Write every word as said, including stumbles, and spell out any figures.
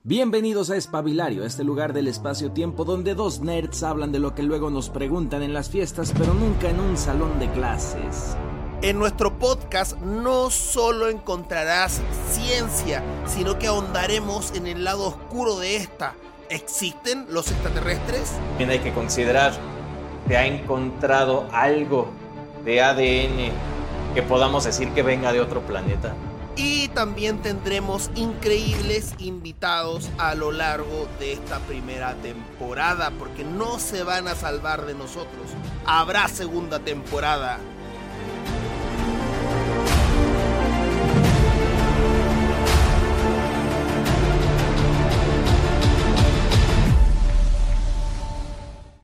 Bienvenidos a Espabilario, este lugar del espacio-tiempo donde dos nerds hablan de lo que luego nos preguntan en las fiestas, pero nunca en un salón de clases. En nuestro podcast no solo encontrarás ciencia, sino que ahondaremos en el lado oscuro de esta. ¿Existen los extraterrestres? También hay que considerar que ha encontrado algo de A D N que podamos decir que venga de otro planeta. Y también tendremos increíbles invitados a lo largo de esta primera temporada, porque no se van a salvar de nosotros. Habrá segunda temporada.